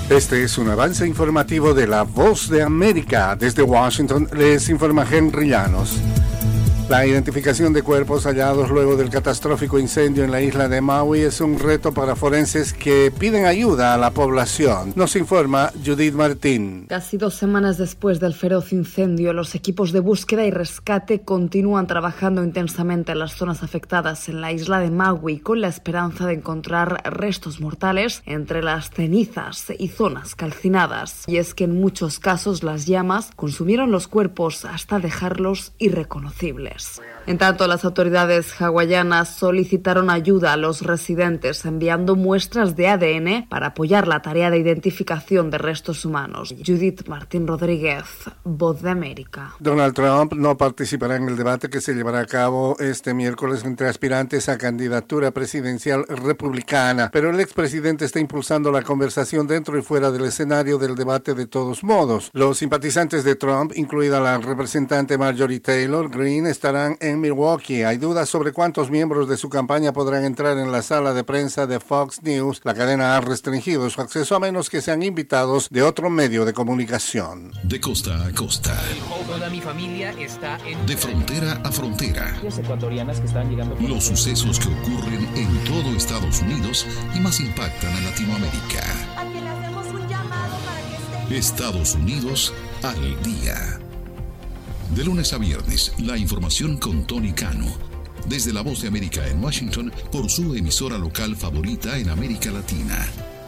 Este es un avance informativo de La Voz de América. Desde Washington les informa Henry Llanos. La identificación de cuerpos hallados luego del catastrófico incendio en la isla de Maui es un reto para forenses que piden ayuda a la población. Nos informa Judith Martín. Casi 2 semanas después del feroz incendio, los equipos de búsqueda y rescate continúan trabajando intensamente en las zonas afectadas en la isla de Maui con la esperanza de encontrar restos mortales entre las cenizas y zonas calcinadas. Y es que en muchos casos las llamas consumieron los cuerpos hasta dejarlos irreconocibles. En tanto, las autoridades hawaianas solicitaron ayuda a los residentes enviando muestras de ADN para apoyar la tarea de identificación de restos humanos. Judith Martín Rodríguez, Voz de América. Donald Trump no participará en el debate que se llevará a cabo este miércoles entre aspirantes a candidatura presidencial republicana, pero el expresidente está impulsando la conversación dentro y fuera del escenario del debate de todos modos. Los simpatizantes de Trump, incluida la representante Marjorie Taylor Greene, estarán en Milwaukee. Hay dudas sobre cuántos miembros de su campaña podrán entrar en la sala de prensa de Fox News. La cadena ha restringido su acceso a menos que sean invitados de otro medio de comunicación. De costa a costa. Toda mi familia está en... De frontera a frontera. Los ecuatorianas que están llegando... Los sucesos que ocurren en todo Estados Unidos y más impactan a Latinoamérica. A que le hacemos un llamado para que esté... Estados Unidos al día. De lunes a viernes, la información con Tony Cano. Desde La Voz de América en Washington, por su emisora local favorita en América Latina.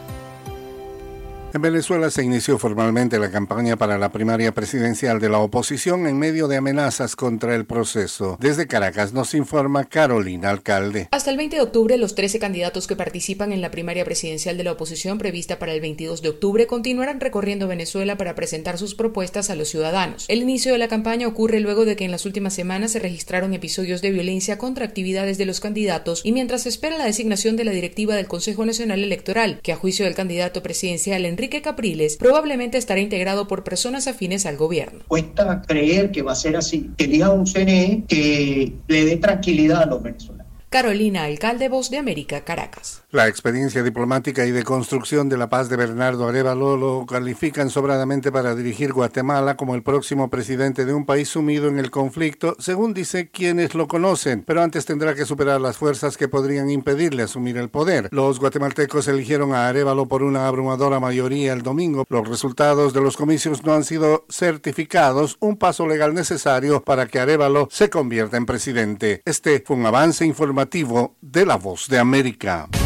En Venezuela se inició formalmente la campaña para la primaria presidencial de la oposición en medio de amenazas contra el proceso. Desde Caracas nos informa Carolina Alcalde. Hasta el 20 de octubre, los 13 candidatos que participan en la primaria presidencial de la oposición prevista para el 22 de octubre continuarán recorriendo Venezuela para presentar sus propuestas a los ciudadanos. El inicio de la campaña ocurre luego de que en las últimas semanas se registraron episodios de violencia contra actividades de los candidatos y mientras se espera la designación de la directiva del Consejo Nacional Electoral, que a juicio del candidato presidencial Enrique Capriles probablemente estará integrado por personas afines al gobierno. Cuesta creer que va a ser así, que elija un CNE que le dé tranquilidad a los venezolanos. Carolina Alcalde, Voz de América, Caracas. La experiencia diplomática y de construcción de la paz de Bernardo Arévalo lo califican sobradamente para dirigir Guatemala como el próximo presidente de un país sumido en el conflicto, según dice quienes lo conocen, pero antes tendrá que superar las fuerzas que podrían impedirle asumir el poder. Los guatemaltecos eligieron a Arévalo por una abrumadora mayoría el domingo. Los resultados de los comicios no han sido certificados, un paso legal necesario para que Arévalo se convierta en presidente. Este fue un avance informativo de La Voz de América.